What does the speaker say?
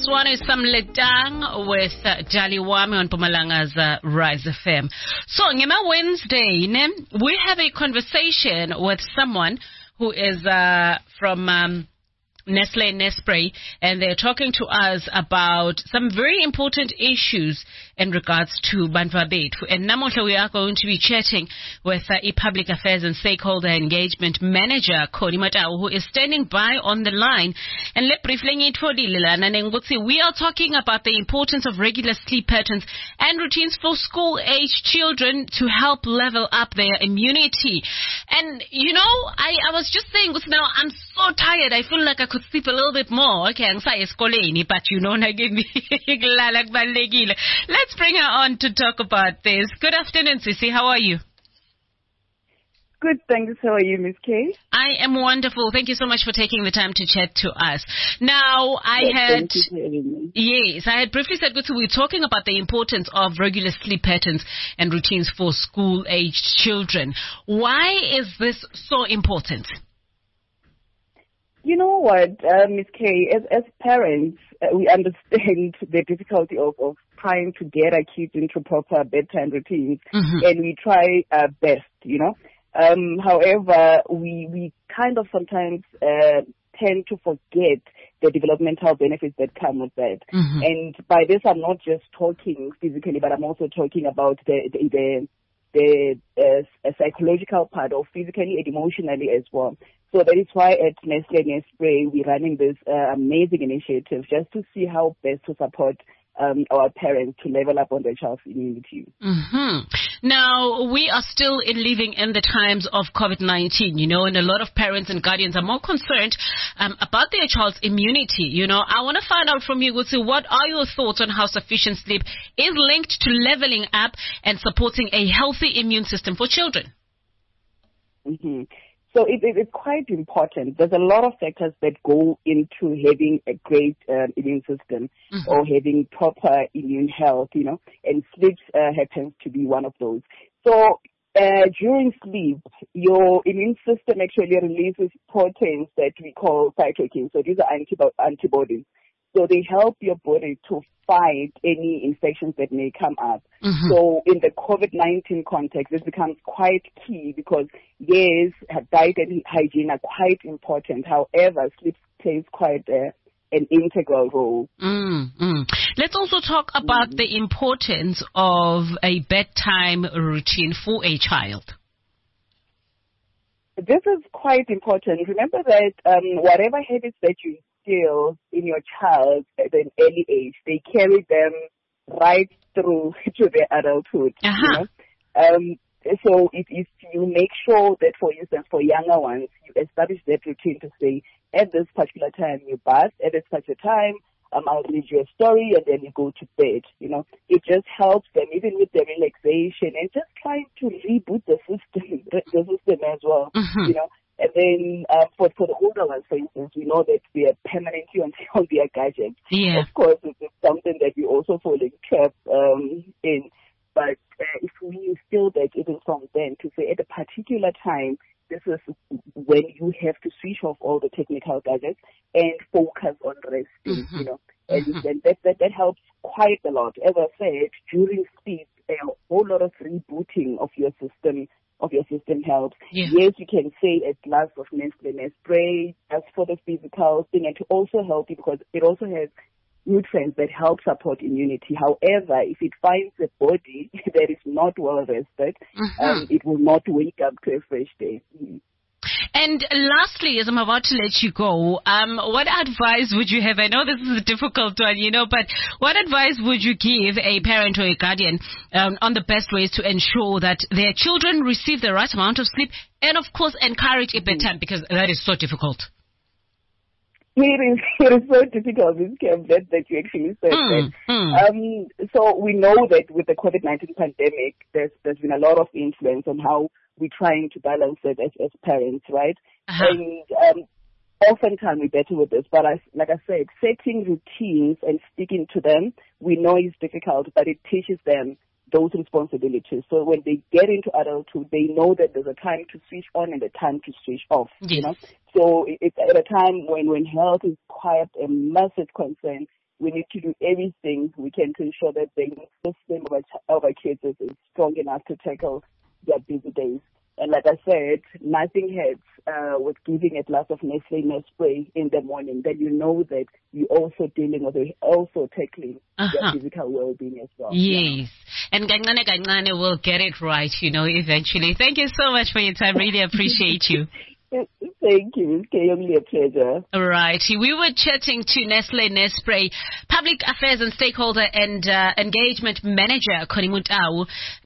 This one is Sam Letang with Jali Wami on Pumalanga's Rise FM. So, Ngema Wednesday, we have a conversation with someone who is from Nestle Nespray, and they're talking to us about some very important issues in regards to Bantwa Bethu. And namuhla we are going to be chatting with Public Affairs and Stakeholder Engagement Manager Khoni Matau, who is standing by on the line. And we are talking about the importance of regular sleep patterns and routines for school-age children to help level up their immunity. And you know, I was just saying, now I'm so tired. I feel like I could sleep a little bit more. Okay, but you know, let's bring her on to talk about this. Good afternoon, Sissy. How are you? Good, thanks. How are you, Ms. K? I am wonderful. Thank you so much for taking the time to chat to us. Now, I had briefly said, we're talking about the importance of regular sleep patterns and routines for school-aged children. Why is this so important? You know what, Ms. K, as parents, we understand the difficulty of trying to get our kids into proper bedtime routines, and we try our best, you know. However, we kind of sometimes tend to forget the developmental benefits that come with that. And by this, I'm not just talking physically, but I'm also talking about the psychological part, or physically and emotionally as well. So that is why at Nestle Nespray we're running this amazing initiative just to see how best to support our parents to level up on their child's immunity. Now, we are still living in the times of COVID-19, you know, and a lot of parents and guardians are more concerned about their child's immunity. You know, I want to find out from you, Gutsi, what are your thoughts on how sufficient sleep is linked to leveling up and supporting a healthy immune system for children? So it's quite important. There's a lot of factors that go into having a great immune system or having proper immune health, you know, and sleep happens to be one of those. So during sleep, your immune system actually releases proteins that we call cytokines. So these are antibodies. So they help your body to fight any infections that may come up. So in the COVID-19 context, this becomes quite key because, yes, diet and hygiene are quite important. However, sleep plays quite an integral role. Let's also talk about the importance of a bedtime routine for a child. This is quite important. Remember that whatever habits that you instill in your child at an early age, they carry them right through to their adulthood. You know? So if you make sure that, for instance, for younger ones, you establish that routine to say, at this particular time you bath, at this particular time I'll read you a story, and then you go to bed. You know, it just helps them even with the relaxation and just trying to reboot the system as well. You know. And then for the older ones, for instance, we know that we are permanently on their gadgets. Of course, it's something that we also falling trapped in. But if we instill that even from then to say at a particular time, this is when you have to switch off all the technical gadgets and focus on resting, you know. And that helps quite a lot. As I said, during sleep, a whole lot of rebooting of your system helps. Yes, you can say a glass of Nestle Nespray just for the physical thing, and to also help you because it also has nutrients that help support immunity. However, if it finds a body that is not well rested, it will not wake up to a fresh day. And lastly, as I'm about to let you go, what advice would you have? I know this is a difficult one, you know, but what advice would you give a parent or a guardian on the best ways to ensure that their children receive the right amount of sleep and, of course, encourage a bedtime, because that is so difficult? It is so difficult, Ms. Kim, that you actually said that. So we know that with the COVID-19 pandemic, there's been a lot of influence on how we're trying to balance it as parents, right? And oftentimes we battle with this, but like I said, setting routines and sticking to them, we know is difficult, but it teaches them those responsibilities. So when they get into adulthood, they know that there's a time to switch on and a time to switch off, you know? So it's at a time when health is quite a massive concern. we need to do everything we can to ensure that the system of our kids is strong enough to tackle their busy days. And like I said, nothing hurts with giving a glass of Nestle spray in the morning. Then you know that you're also dealing with also tackling their physical well-being as well. Yes. Yeah. And Gancane will get it right, eventually. Thank you so much for your time. Really appreciate you. Thank you, Ms. K. Only a pleasure. All right. We were chatting to Nestle Nespray Public Affairs and Stakeholder and Engagement Manager, Connie Mutau.